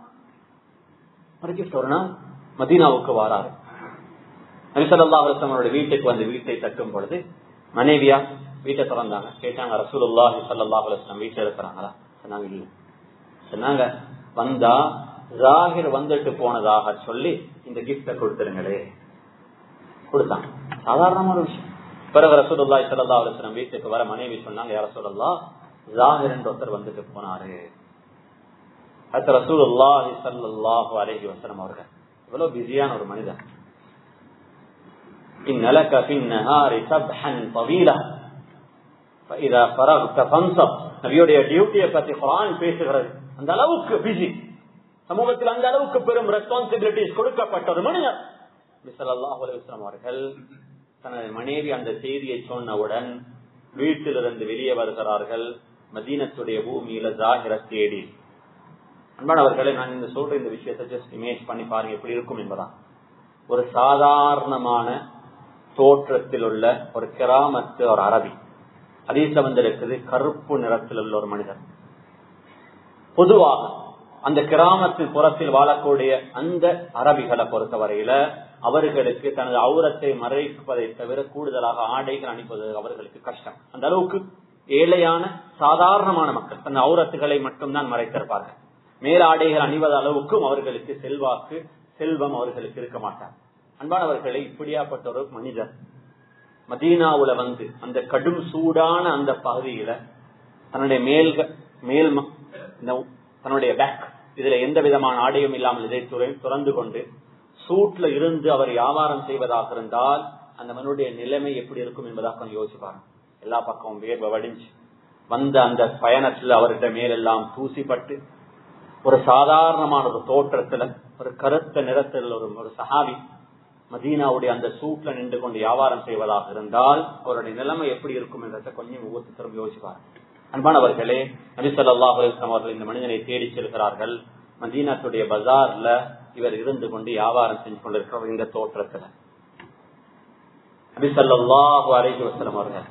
ஒரு கிஃப்ட். ஒரு நாள் மதீனாவுக்கு வாராரு. நபி ஸல்லல்லாஹு அலைஹி வஸல்லம் அவருடைய வீட்டுக்கு வந்து வீட்டை தட்டும் பொழுது மனைவியா வீட்டை திறந்தாங்க. கேட்டாங்க, ரசூலுல்லாஹி ஸல்லல்லாஹு அலைஹி வஸல்லம் வீட்டுல இருக்கிறாங்களா? சொன்னாங்க இல்ல. சொன்னாங்க, வந்தா ஜாஹிர் வந்துட்டு போனதாக சொல்லி இந்த கிஃப்ட கொடுத்துருங்களே. கொடுத்தாங்க. சாதாரணமான விஷயம். பிறகு ரசூலுல்லாஹி ஸல்லல்லாஹு அலைஹி வஸல்லம் வீட்டுக்கு வர மனைவி சொன்னாங்க, யா ரசூலல்லாஹ், ஜாஹிர் என்ற ஒருத்தர் வந்துட்டு போனாரு. அடுத்த ரசூலுல்லாஹி ஸல்லல்லாஹு அலைஹி வஸல்லம் அவர்கள் இவ்வளவு பிஸியான ஒரு மனிதன். இன்னலக ஃபின் நஹாரி சப்ஹன் தவீலா ஃபஇதா ஃபரக்த ஃபன்ஸப். நபியுடைய டியூட்டியை பத்தி குர்ஆன் பேசுகிறது. அந்த அளவுக்கு பிஸி, சமூகத்தில் அந்த அளவுக்கு பெரும் ரெஸ்பான்சிபிலிட்டிஸ் கொடுக்கப்பட்ட ஒரு மனிதர். நபி ஸல்லல்லாஹு அலைஹி வஸல்லம் அவர்கள் தனது மனைவி அந்த செய்தியை சொன்னவுடன் வீட்டிலிருந்து வெளியே வருகிறார்கள். மதீனத்துடைய பூமியில ஜாஹிர தேடி. அன்பானவர்களே, நான் இந்த சொல்ற இந்த விஷயத்தை ஜஸ்ட் இமேஜ் பண்ணி பாருங்க எப்படி இருக்கும் என்பதா. ஒரு சாதாரணமான தோற்றத்தில் உள்ள ஒரு கிராமத்து ஒரு அரபி. ஹதீஸ்ல வந்திருக்குது, கருப்பு நிறத்தில் உள்ள ஒரு மனிதர். பொதுவாக அந்த கிராமத்து புறத்தில் வாழக்கூடிய அந்த அரபிகளை பொறுத்தவரையில அவர்களுக்கு தனது அவுரத்தை மறைப்பதை தவிர கூடுதலாக ஆடைகள் அணிப்பது அவர்களுக்கு கஷ்டம். அந்த அளவுக்கு ஏழையான சாதாரணமான மக்கள் தன் அவுரத்துகளை மட்டும்தான் மறைத்திருப்பார்கள். மேலாடைகள் அணிவது அளவுக்கும் அவர்களுக்கு செல்வாக்கு செல்வம் அவர்களுக்கு இருக்க மாட்டார். அன்பானவர்களை, இப்படியாப்பட்ட ஒரு மனிதர் மதீனாவுல வந்து அந்த கடும் சூடான அந்த பகுதியில தன்னுடைய தன்னுடைய பேக் இதுல எந்த விதமான ஆடையும் இல்லாமல் இதை துறந்து கொண்டு சூட்ல இருந்து அவர் வியாபாரம் செய்வதாக இருந்தால் அந்த மனுடைய நிலைமை எப்படி இருக்கும் என்பதாக கொஞ்சம் யோசிப்பாங்க. எல்லா பக்கமும் வேர்வை வடிஞ்சு வந்த அந்த பயணத்துல அவர்கிட்ட மேலெல்லாம் தூசிப்பட்டு ஒரு சாதாரணமான ஒரு தோற்றத்துல ஒரு கருத்த நிறத்தில் ஒரு சஹாபி மதீனாவுடைய அந்த சூட்ல நின்று கொண்டு வியாபாரம் செய்வதாக இருந்தால் அவருடைய நிலைமை எப்படி இருக்கும் என்றதை கொஞ்சம் ஒவ்வொருத்தரும் யோசிப்பார். அன்பானவர்களே, நபி ஸல்லல்லாஹு அலைஹி வஸல்லம் அவர்கள் இந்த மனிதனை தேடி செல்கிறார்கள். மதீனாத்துடைய பஜார்ல இவர் இருந்து கொண்டு வியாபாரம் செஞ்சு கொண்டிருக்கிற இந்த தோற்றத்துல நபி ஸல்லல்லாஹு அலைஹி வஸல்லம் அவர்கள்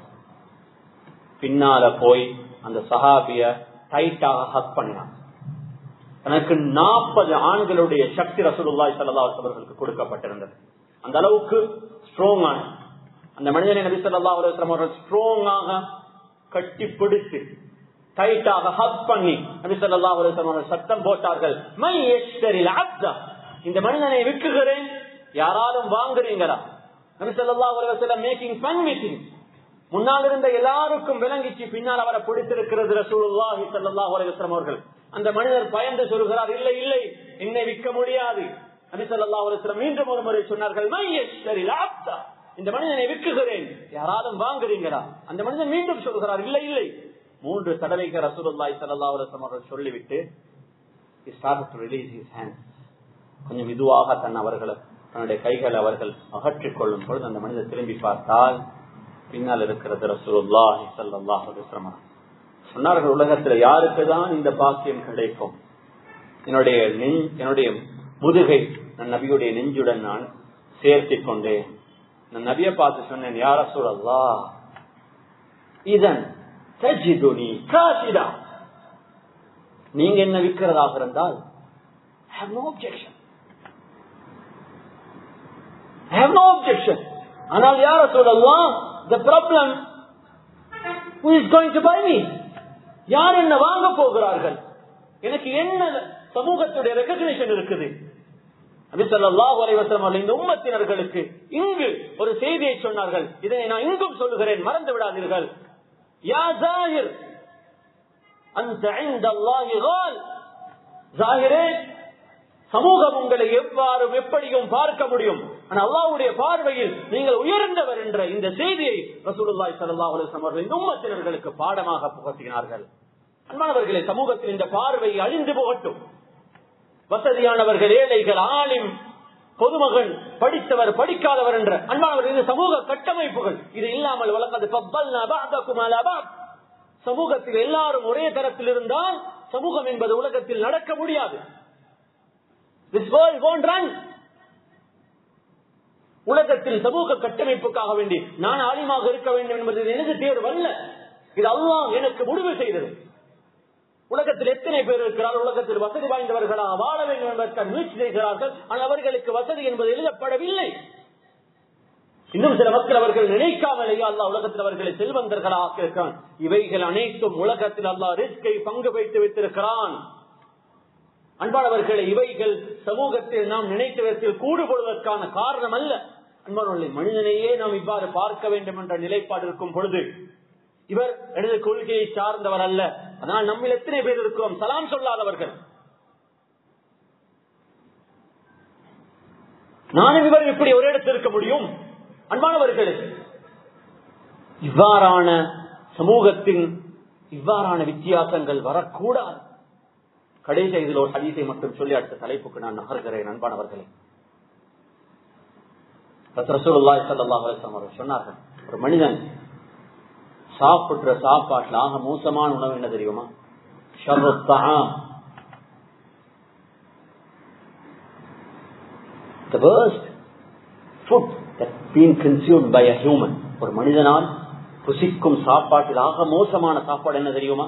பின்னால போய் அந்த சஹாபிய டைட்டாக ஹக் பண்ணினார். தனக்கு 40 ஆண்களுடைய சக்தி ரசூலுல்லாஹி ஸல்லல்லாஹு அலைஹி வஸல்லம் அவர்களுக்கு கொடுக்கப்பட்டிருந்தது. அந்த அளவுக்கு ஸ்ட்ராங்கான அந்த மனிதனை நபி ஸல்லல்லாஹு அலைஹி வஸல்லம் அவர்கள் ஸ்ட்ராங்காக கட்டி பிடித்து டைட்டாக ஹக் பண்ணி நபி ஸல்லல்லாஹு அலைஹி வஸல்லம் அவர்கள் சத்தம் போட்டார்கள், மை யஷ்தரில் அப்த, இந்த மனிதனை விற்குகிறேன், யாராலும் வாங்குறீங்களா? நபி ஸல்லல்லாஹு அலைஹி வஸல்லம் மேக்கிங் ஃபன் வித் ஹிம். முன்னால் இருந்த எல்லாருக்கும் விளங்கிச்சு, பின்னால் அவரை பிடித்திருக்கிறது ரசூலுல்லாஹி ஸல்லல்லாஹு அலைஹி வஸல்லம் அவர்கள். அந்த மனிதர் பயந்து சொல்கிறார், இல்லை இல்லை, என்னை விற்க முடியாது. நபி ஸல்லல்லாஹு அலைஹி வஸல்லம் மீண்டும் ஒரு முறை சொன்னார்கள், இந்த மனிதனை விற்குகிறேன், யாராலும் வாங்குறீங்களா? அந்த மனிதன் மீண்டும் சொல்கிறார், இல்லை இல்லை. 3 தடவைக்கு ரசூலுல்லாஹி ஸல்லல்லாஹு அலைஹி வஸல்லம் அவர்கள் சொல்லிவிட்டு he started to release his hands. கொஞ்சம் மெதுவாக தன்னுடைய கைகளை அவர்கள் அகற்றிக் கொள்ளும் பொழுது அந்த மனிதர் திரும்பி பார்த்தால் பின்னால் இருக்கிறது ரசூலுல்லாஹி ஸல்லல்லாஹு அலைஹி வஸல்லம். சொன்னார்கள், உலகத்தில் யாருக்குதான் இந்த பாக்கியம் கிடைக்கும்? என்னுடைய முதுகை நான் நபியுடைய நெஞ்சுடன் நான் சேர்த்திக் கொண்டேன். நான் நபியை பார்த்து சொன்னேன், யா ரசூலல்லாஹ், இதன் தஜிதுனி காசிதா, நீங்க என்ன விற்கிறதாக இருந்தால் I have no objection. I have no objection. ஆனால் யா ரசூலல்லாஹ், the problem, who is going to buy me? யார் என்ன வாங்க போகிறார்கள்? எனக்கு என்ன சமூகத்துடைய ரெகக்னிஷன் இருக்குது? நபி ஸல்லல்லாஹு அலைஹி வஸல்லம் இந்த உம்மத்தினர்களுக்கு இங்கு ஒரு செய்தியை சொன்னார்கள். இதை நான் இங்கும் சொல்லுகிறேன், மறந்து விடாதீர்கள். யா ஜாஹிர் அன்த இன்தல்லாஹி கால், ஜாஹிரே, சமூகம் உங்களை எப்படியும் பார்க்க முடியும், ஆனால் அல்லாஹ்வுடைய பார்வையில் நீங்கள் உயர்ந்தவர் என்ற இந்த செய்தியை ரசூலுல்லாஹி ஸல்லல்லாஹு அலைஹி வஸல்லம் அவர்கள் இந்த உம்மத்தினர்களுக்கு பாடமாக புகட்டினார்கள். அன்பானவர்களே, சமூகத்தில் இந்த பார்வை அழிந்து போகட்டும். வசதியானவர்கள், ஏழைகள், ஆலிம், பொதுமகன், படித்தவர், படிக்காதவர் என்ற அன்பானவர்கள் இந்த சமூக கட்டமைப்புகள் இது இல்லாமல் வளர்ந்தது. சமூகத்தில் எல்லாரும் ஒரே தரத்தில் இருந்தால் சமூகம் என்பது உலகத்தில் நடக்க முடியாது. This world won't run. உலகத்தில் சமூக கட்டமைப்புக்காக வேண்டி நான் ஆலிமாக இருக்க வேண்டும் என்பது எனது தேர்வு அல்ல. இது அல்லாஹ் எனக்கு முடிவு செய்தது. உலகத்தில் எத்தனை பேர் இருக்கிறார்கள்? உலகத்தில் வசதி வாய்ந்தவர்களாக வாழ வேண்டும் என்பதற்காக முயற்சி செய்கிறார்கள். ஆனால் அவர்களுக்கு வசதி என்பது எழுதப்படவில்லை. இன்னும் சில மக்கள் அவர்கள் நினைக்காமலேயே அல்லாஹ் உலகத்தில் அவர்களை செல்வந்தர்களாக இருக்கிறான். இவைகள் அனைத்தும் உலகத்தில் அல்லாஹ் ரிஸ்கை பங்கு வைத்து வைத்திருக்கிறான். அன்பானவர்களை, இவைகள் சமூகத்தில் நாம் நினைத்த விதத்தில் கூடுபடுவதற்கான காரணம் அல்ல. அன்பானவர்களை, மனிதனையே நாம் இவ்வாறு பார்க்க வேண்டும் என்ற நிலைப்பாடு இருக்கும் பொழுது இவர் எனது கொள்கையை சார்ந்தவர் அல்ல. அதனால் நம்மில் எத்தனை பேர் இருக்கிறோம் சலாம் சொல்லாதவர்கள்? நானும் இவர் இப்படி ஒரு இடத்தில் இருக்க முடியும்? அன்பானவர்களே, இவ்வாறான சமூகத்தின் இவ்வாறான வித்தியாசங்கள் வரக்கூடாது. கடைசி இதில் ஒரு ஹதீஸை மட்டும் சொல்லி அடுத்த தலைப்புக்கு நான் நகர்கிறேன். அன்பானவர்களே, ரசூலுல்லாஹி ஸல்லல்லாஹு அலைஹி வஸல்லம் அவர்கள் சொன்னார்கள், ஒரு மனிதன் சாப்பிடுற சாப்பாட்டுல ஆக மோசமான உணவு என்ன தெரியுமா? ஷர்ருத் தஆம், the worst food that been consumed by a human. ஒரு மனிதனால் புசிக்கும் சாப்பாட்டில் ஆக மோசமான சாப்பாடு என்ன தெரியுமா?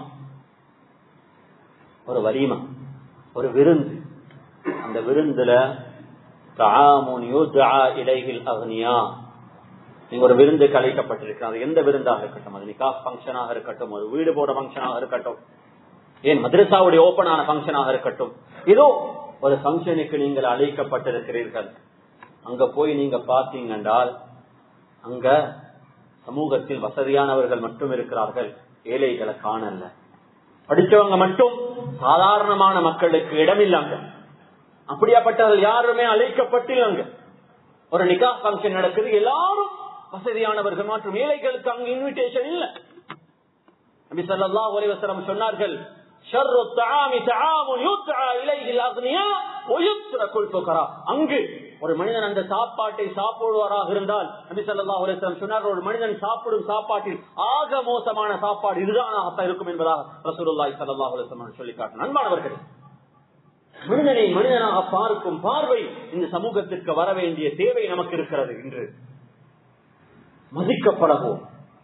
ஒரு வலீமா, ஒரு விருந்து. அந்த விருந்துல தஆமுன் யுத்ஆ இலைஹில் அக்னியா, நீங்க ஒரு விருந்து கலைக்கப்பட்டிருக்கிறது. எந்த விருந்தாக இருக்கட்டும், அது நிக்காஹ் ஃபங்க்ஷனாக இருக்கட்டும், ஒரு வீடு போட ஃபங்க்ஷனாக இருக்கட்டும், ஏன் மதரசாவுடைய ஓபனான ஃபங்க்ஷனாக இருக்கட்டும், ஏதோ ஒரு ஃபங்க்ஷனுக்கு நீங்கள் அழைக்கப்பட்டிருக்கிறீர்கள். அங்க போய் நீங்க பார்த்தீங்கன்றால் அங்க சமூகத்தில் வசதியானவர்கள் மட்டும் இருக்கிறார்கள், ஏழைகளை காணல. படித்தவங்க மட்டும், சாதாரணமான மக்களுக்கு இடமில்லாங்க. அப்படியாப்பட்டவர்கள் யாருமே அழைக்கப்பட்டில்லாங்க. ஒரு நிக்காஹ் ஃபங்க்ஷன் நடக்குது, எல்லாரும் வசதியானவர்கள் மற்றும் ஏழைகளுக்கு அங்கு இன்விடேஷன் இல்ல. நபி ஸல்லல்லாஹு அலைஹி வஸல்லம் சொன்னார்கள், ஷர்ரு தஆமி தஆமுன் யுத்ஆ இலைஹில் அக்னியா வ யுத்ரகுல் ஃபுகரா. அங்கு ஒரு மனிதன் அந்த சாப்பாட்டை சாப்பிடுவாராக இருந்தால் நபி ஸல்லல்லாஹு அலைஹி வஸல்லம் சொன்னார்கள், ஒரு மனிதன் சாப்பிடும் சாப்பாட்டில் ஆக மோசமான சாப்பாடு இதுதான் இருக்கும் என்பதாக ரசூலுல்லாஹி ஸல்லல்லாஹு அலைஹி வஸல்லம் சொல்லி காட்டினார். அன்பானவர்களே, மனிதனை மனிதனாக பார்க்கும் பார்வை இந்த சமூகத்திற்கு வர வேண்டிய தேவை நமக்கு இருக்கிறது. இன்று மதிக்கப்படவும்,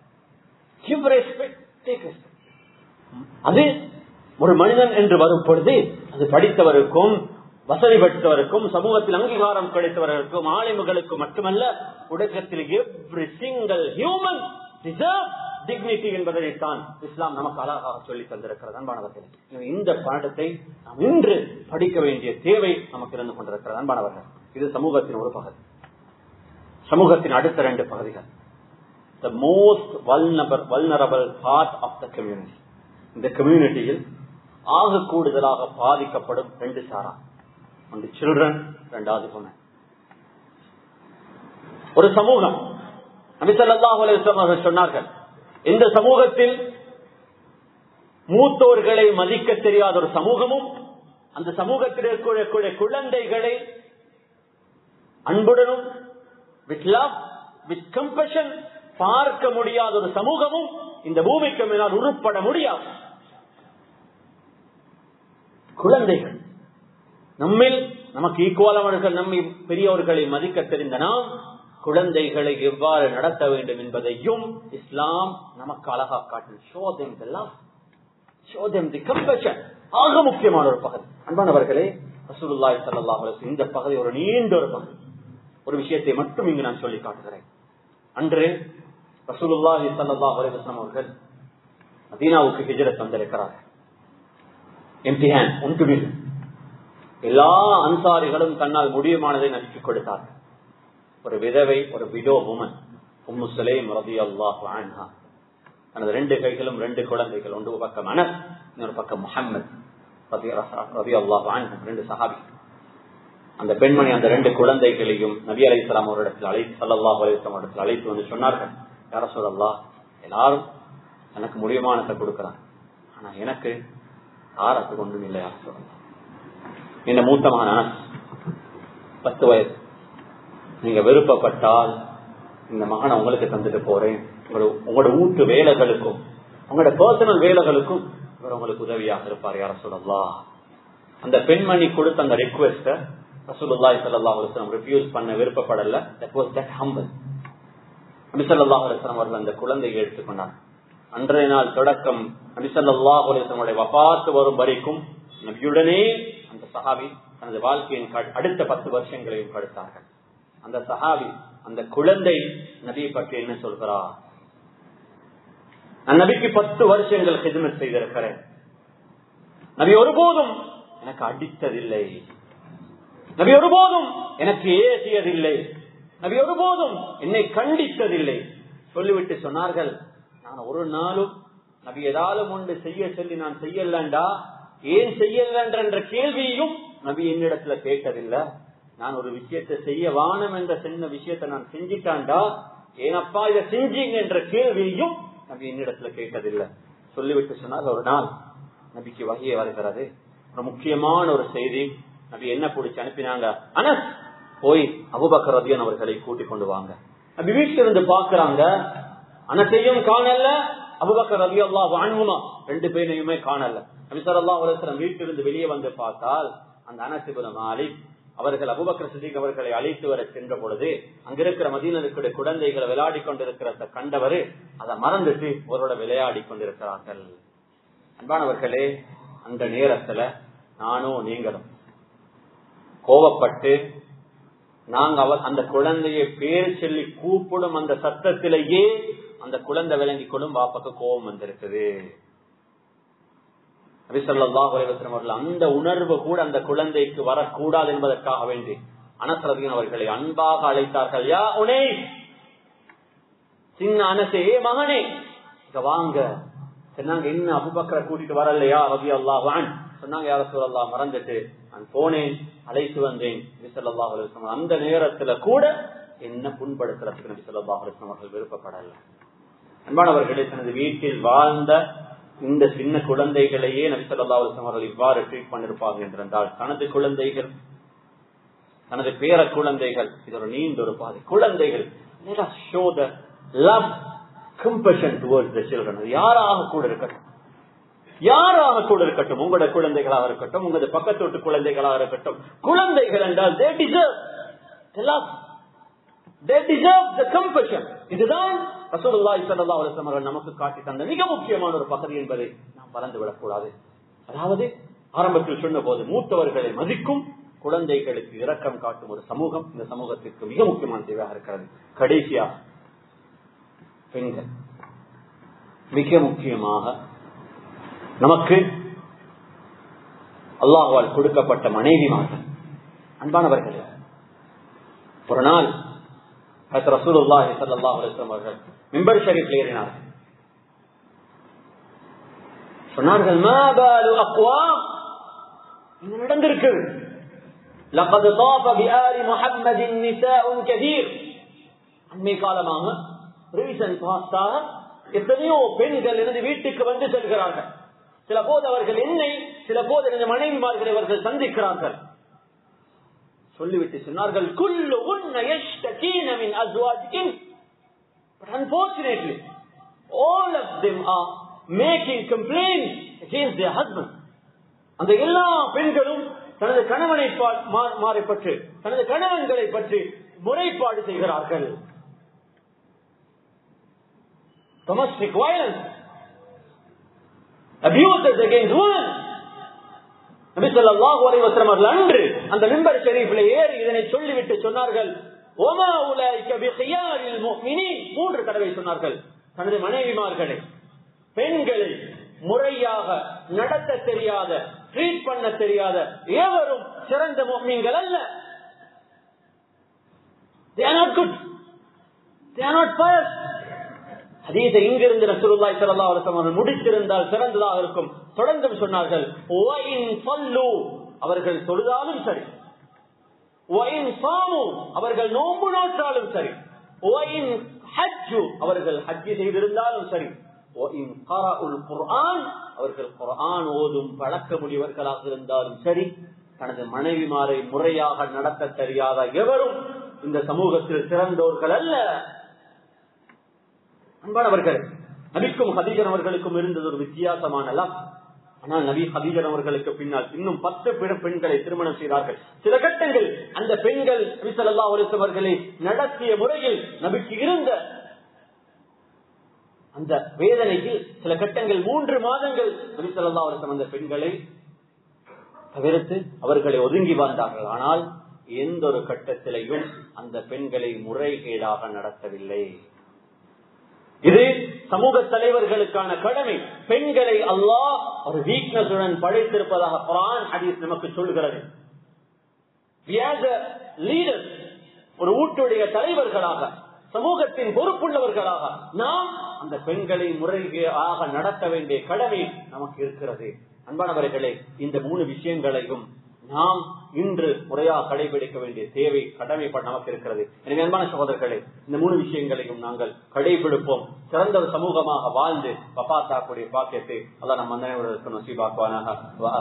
அது ஒரு மனிதன் என்று வரும் பொழுது அது படித்தவருக்கும் வசதி பெற்றவருக்கும் சமூகத்தில் அங்கீகாரம் கிடைத்தவர்களுக்கும் ஆலிம்களுக்கும் மட்டுமல்ல, உலகத்தில் every single human deserves dignity என்பதைத்தான் இஸ்லாம் நமக்கு அழகாக சொல்லி தந்திருக்கிறது. அன்பானவர்களே, இந்த பாடத்தை நாம் இன்று படிக்க வேண்டிய தேவை நமக்கு இருந்து கொண்டிருக்கிறது. அன்பானவர்கள், இது சமூகத்தின் ஒரு பகுதி. சமூகத்தின் அடுத்த 2 பகுதிகள், the most vulnerable part of the community. இந்த கம்யூனிட்டியில் ஆக கூடுதலாக பாதிக்கப்படும் ரெண்டு சாரா. ஒன்று சில்ட்ரன், இரண்டாவது women. ஒரு சமூகம், நபி ஸல்லல்லாஹு அலைஹி வஸல்லம் அவர்கள் சொன்னார்கள், இந்த சமூகத்தில் மூத்தோர்களை மதிக்க தெரியாத ஒரு சமூகமும், அந்த சமூகத்தில் இருக்கக்கூடிய குழந்தைகளை அன்புடனும் with love, with compassion பார்க்க முடியாத ஒரு சமூகமும் இந்த பூமிக்கு மேலால் உருப்பட முடியாது. குழந்தைகள் நம்மில் நமக்கு ஈக்குவலானவர்கள், நம்மை பெரியவர்களை மதிக்க தெரிந்த நாம் குழந்தைகளை எவ்வாறு நடத்த வேண்டும் என்பதையும் இஸ்லாம் நமக்கு அழகா காட்டு. show them the love, show them the compassion. ஆக முக்கியமான ஒரு பகுதி. அன்பானவர்களே, ரசூலுல்லாஹி ஸல்லல்லாஹு அலைஹி வஸல்லம் இந்த பகுதி ஒரு நீண்ட ஒரு பகுதி. ஒரு விஷயத்தை மட்டும் இங்கு நான் சொல்லி காட்டுகிறேன். அன்று ரசூலுல்லாஹி ஸல்லல்லாஹு அலைஹி வஸல்லம் அவர்கள் மதீனாவுக்கு ஹிஜ்ரத் வந்திருக்கிறார்கள். இம்திஹான் உண்டுவில் எல்லா அன்சாரிகளும் தன்னால் முடியுமானதை நடித்துக் கொடுத்தார்கள். ஒரு விதவை, ஒரு விடோ வுமன், உம்மு சுலைம் ரலியல்லாஹு அன்ஹா, தனது ரெண்டு கைகளும் ரெண்டு குழந்தைகள், ஒன்று பக்கம் அனஸ், இன்னொரு பக்கம் முஹம்மது ரலியல்லாஹு அன்ஹு, ரெண்டு சஹாபி. அந்த பெண்மணி அந்த ரெண்டு குழந்தைகளையும் நபி அலைஹிஸ்ஸலாம் அவரிடத்தில் ஸல்லல்லாஹு அலைஹி வஸல்லம் அவரிடத்தில் அழைத்து வந்து சொன்னார்கள், யா ரசூலல்லாஹ், எல்லாரும் எனக்கு முடியுமானத்தை கொடுக்கிறான், ஆனா எனக்கு ஆரத்து கொண்டும் இல்லை. யா ரசூலல்லாஹ், இந்த மூத்த மகன் அனஸ் 10 வயது, நீங்க விருப்பப்பட்டால் இந்த மகனை உங்களுக்கு தந்துட்டு போறேன், உங்களோட வீட்டு வேலைகளுக்கும் உங்களோட பர்சனல் வேலைகளுக்கும் இவர் உங்களுக்கு உதவியாக இருப்பார். யா ரசூலல்லாஹ், அந்த பெண்மணி கொடுத்த அந்த ரிக்வெஸ்ட ரசூலுல்லாஹி ஸல்லல்லாஹு அலைஹி வஸல்லம் ரிஃப்யூஸ் பண்ண விருப்பப்படல. That was that humble. நபி ஸல்லல்லாஹு அலைஹி வஸல்லம் அவர்கள் அந்த குழந்தையை எடுத்துக்கொண்டார். அன்றைய நாள் தொடக்கம் நபி ஸல்லல்லாஹு அலைஹி வஸல்லம் வஃபாத் வரும் வரைக்கும் நபியுடனே அந்த சஹாபி தனது வாழ்க்கையின் அடுத்த 10 வருஷங்களையும் கழித்தார்கள். அந்த சஹாபி, அந்த குழந்தை நபியை பற்றி என்ன சொல்கிறார்? நான் நபிக்கு 10 வருஷங்கள் ஹிதமத் செய்திருக்கிறேன். நபி ஒருபோதும் எனக்கு அடித்ததில்லை, நபி ஒருபோதும் எனக்கு ஏசியதில்லை, நபி ஒருபோதும் என்னை கண்டித்ததில்லை. சொல்லிவிட்டு சொன்னார்கள், நான் ஒரு நாளும் நபி ஏதாலும் ஒன்று செய்ய சொல்லி நான் செய்யலண்டா, ஏன் செய்யலன்ற கேள்வியையும் நபி என்னிடத்துல கேட்டதில்லை. நான் ஒரு விஷயத்தை செய்ய வானம் என்ற சின்ன விஷயத்தை நான் செஞ்சிட்டாண்டா, ஏனப்பா இதை செஞ்சீங்க என்ற கேள்வியையும் நபி என்னிடத்துல கேட்டதில்லை. சொல்லிவிட்டு சொன்னால், ஒரு நாள் நபிக்கு வஹி வருகிறது, ஒரு முக்கியமான ஒரு செய்தி. நபி என்ன பிடிச்சு அனுப்பினாங்க, அனஸ் போய் அபூபக்கர் ரலியல்லாஹு அவர்களை கூட்டிக் கொண்டு வாங்க. நபி வீட்டில இருந்து பாக்குறாங்க, அனஸையும் காணல, அபூபக்கர் ரலியல்லாஹு அன்ஹுமா ரெண்டு பேரையுமே காணல. நபி ஸல்லல்லாஹு அலைஹி வஸல்லம் வீட்டிலிருந்து வெளியே வந்து பார்த்தால் அந்த அனஸ் இப்னு மாலிக் அவர்கள் அபூபக்கர் சித்திக் அவர்களை அழைத்து வர சென்ற பொழுது அங்கிருக்கிற மதீனாவுடைய குழந்தைகளை விளையாடி கொண்டிருக்கிறத கண்டவர் அதை மறந்துட்டு அவரோட விளையாடி கொண்டிருக்கிறார்கள். அன்பானவர்களே, அந்த நேரத்துல நானும் நீங்களும் கோபப்பட்டு நாங்க அந்த குழந்தையை பேர் சொல்லி கூப்பிடும் அந்த சத்தத்திலேயே அந்த குழந்தை விளங்கிக் கொள்ளும் பாப்பாக்கு கோபம் வந்திருக்குது. நபி ஸல்லல்லாஹு அலைஹி வஸல்லம் அவர்கள் அந்த உணர்வு கூட அந்த குழந்தைக்கு வரக்கூடாது என்பதற்காக வேண்டி அனஸ் ரலியல்லாஹு அவர்களை அன்பாக அழைத்தார்கள். யா உனைஸ், சின்ன அனஸே, மகனே இங்க வாங்க சொன்னாங்க. என்ன அபூபக்கரை கூட்டிட்டு வரலையா ரலியல்லாஹு அன்ஹு சொன்னாங்க. யா ரசூலல்லாஹ், மறந்துட்டு நான் போனேன், அழைத்து வந்தேன். நபி ஸல்லல்லாஹு அலைஹி வஸல்லம் அந்த நேரத்துல கூட என்ன புண்படுத்துறதுக்கு நபி ஸல்லல்லாஹு அலைஹி வஸல்லம் அவர்கள் விருப்பப்படல. அன்பானவர்களே, தனது வீட்டில் வாழ்ந்த இந்த சின்ன குழந்தைகளையே நபி ஸல்லல்லாஹு அலைஹி வஸல்லம் அவர்கள் இவ்வாறு ட்ரீட் பண்ணிருப்பாங்க என்றால், தனது குழந்தைகள், தனது பேர குழந்தைகள், இது ஒரு நீண்ட ஒரு பாதை. குழந்தைகள், let us show the love, compassion towards the children. யாராக கூட இருக்கட்டும், யாராக கூட இருக்கட்டும், உங்களோட குழந்தைகளாக இருக்கட்டும், உங்களது பக்கத்து வீட்டு குழந்தைகளாக இருக்கட்டும், குழந்தைகள் என்றால் they deserve the love, they deserve the compassion. இதுதான் ரசூலுல்லாஹி ஸல்லல்லாஹு அலைஹி வஸல்லம் நமக்கு காட்டி தந்த மிக முக்கியமான ஒரு பகுதி என்பதை நாம் மறந்துவிடக் கூடாது. அதாவது ஆரம்பத்தில் சொன்ன போது மூத்தவர்களை மதிக்கும், குழந்தைகளுக்கு இரக்கம் காட்டும் ஒரு சமூகம் இந்த சமூகத்திற்கு மிக முக்கியமான தேவையாக இருக்கிறது. கடைசியா பெண்கள், மிக முக்கியமாக நமக்கு அல்லாஹ்வால் கொடுக்கப்பட்ட மனைவிமார்கள். அன்பானவர்களே, ஒரு நாள் ரசூலுல்லாஹி ஸல்லல்லாஹு அலைஹி வஸல்லம் அவர்கள் மிம்பர் ஷரீஃபில் ஏறினார்கள். சொன்னார்கள் மா பாலு அக்வாம், என்ன நடந்திருக்கு? லகத் தாஃப பிஆலி முஹம்மதின் நிசாஉன் கதீர். அண்மை காலமாக ரீசன்ட் பாஸ்டாக எத்தனையோ பெண்கள் எனது வீட்டுக்கு வந்து செல்கிறார்கள். சில போது அவர்கள் என்னை, சில போது எனது மனைவிமார்களை அவர்கள் சந்திக்கிறார்கள். சொல்லிவிட்டு சொன்னார்கள் குல்லு உன்ன யஷ்தகீன மின் அஸ்வாஜிகின். But unfortunately all of them are making complaints against their husband. அந்த எல்லா பெண்களும் தனது கணவனை பற்றி, தனது கணவன்களை பற்றி முறைப்பாடு செய்கிறார்கள். Domestic violence, abuses against women. நபி ஸல்லல்லாஹு அலைஹி வஸல்லம் அவர்கள் அன்று அந்த மிம்பர் ஷரீஃபிலே ஏறி இதனை சொல்லிவிட்டு சொன்னார்கள் வமா உலைக பிகியாரில் முஃமினீன். 3 தடவை சொன்னார்கள். தனது மனைவிமார்களை, பெண்களை முறையாக நடத்த தெரியாத, ட்ரீட் பண்ண தெரியாத எவரும் சிறந்த முஃமின்கள் அல்ல. They are not good. They are not pious. ஹதீஸை இங்கிருந்து ரசூலுல்லாஹி ஸல்லல்லாஹு அலைஹி வஸல்லம் முடித்திருந்தால் சிறந்ததாக இருக்கும். தொடர்ந்து சொன்னார்கள் வஇன் ஸல்லு, அவர்கள் தொழுதாலும் சரி, வஇன் ஸாமு, அவர்கள் நோன்பு நோற்றாலும் சரி, வஇன் ஹஜ்ஜு, அவர்கள் ஹஜ் செய்திருந்தாலும் சரி, வஇன் கரஉல் குர்ஆன், அவர்கள் குர்ஆன் ஓதும் பழக்கமுடையவர்களாக இருந்தாலும் சரி, தனது மனைவிமாரை முறையாக நடத்த தெரியாத எவரும் இந்த சமூகத்தில் சிறந்தோர்கள் அல்ல. அன்பானவர்கள், நபிக்கும் ஹதீஜா அவர்களுக்கும் இருந்தது ஒரு வித்தியாசமான லம். ஆனால் நபி ஹதீஜா அவர்களுக்கு பின்னால் இன்னும் 10 பெண்களை திருமணம் செய்தார்கள். சில கட்டங்கள் அந்த பெண்கள் நபி ஸல்லல்லாஹு அலைஹி வஸல்லம் அவர்களை நடத்திய முறையில் நபிக்கு இருந்த அந்த வேதனைக்கு சில கட்டங்கள் 3 மாதங்கள் நபி ஸல்லல்லாஹு அலைஹி வஸல்லம் அந்த பெண்களை தவிர்த்து அவர்களை ஒதுங்கி வந்தார்கள். ஆனால் எந்த ஒரு கட்டத்திலையும் அந்த பெண்களை முறைகேடாக நடத்தவில்லை. இது சமூக தலைவர்களுக்கான கடமை. பெண்களை அல்லாஹ் ஒரு வீக்னஸுடன் படைத்திருப்பதாக குர்ஆன் ஹதீஸ் நமக்கு சொல்கிறது. ஒரு ஊட்டுடைய தலைவர்களாக, சமூகத்தின் பொறுப்புள்ளவர்களாக நாம் அந்த பெண்களை முறையாக நடத்த வேண்டிய கடமை நமக்கு இருக்கிறது. அன்பானவர்களே, இந்த 3 விஷயங்களையும் நாம் இன்று முறையாக கடைபிடிக்க வேண்டிய தேவை, கடமை நமக்கு இருக்கிறது. எனவே அன்பான சகோதரர்களே, இந்த 3 விஷயங்களையும் நாங்கள் கடைபிடிப்போம். சிறந்த ஒரு சமூகமாக வாழ்ந்து வஃபாத்தாக்கூடிய பாக்கியத்தை அல்லாஹ் நம் அனைவருக்கும் நசீபாக்குவானாக.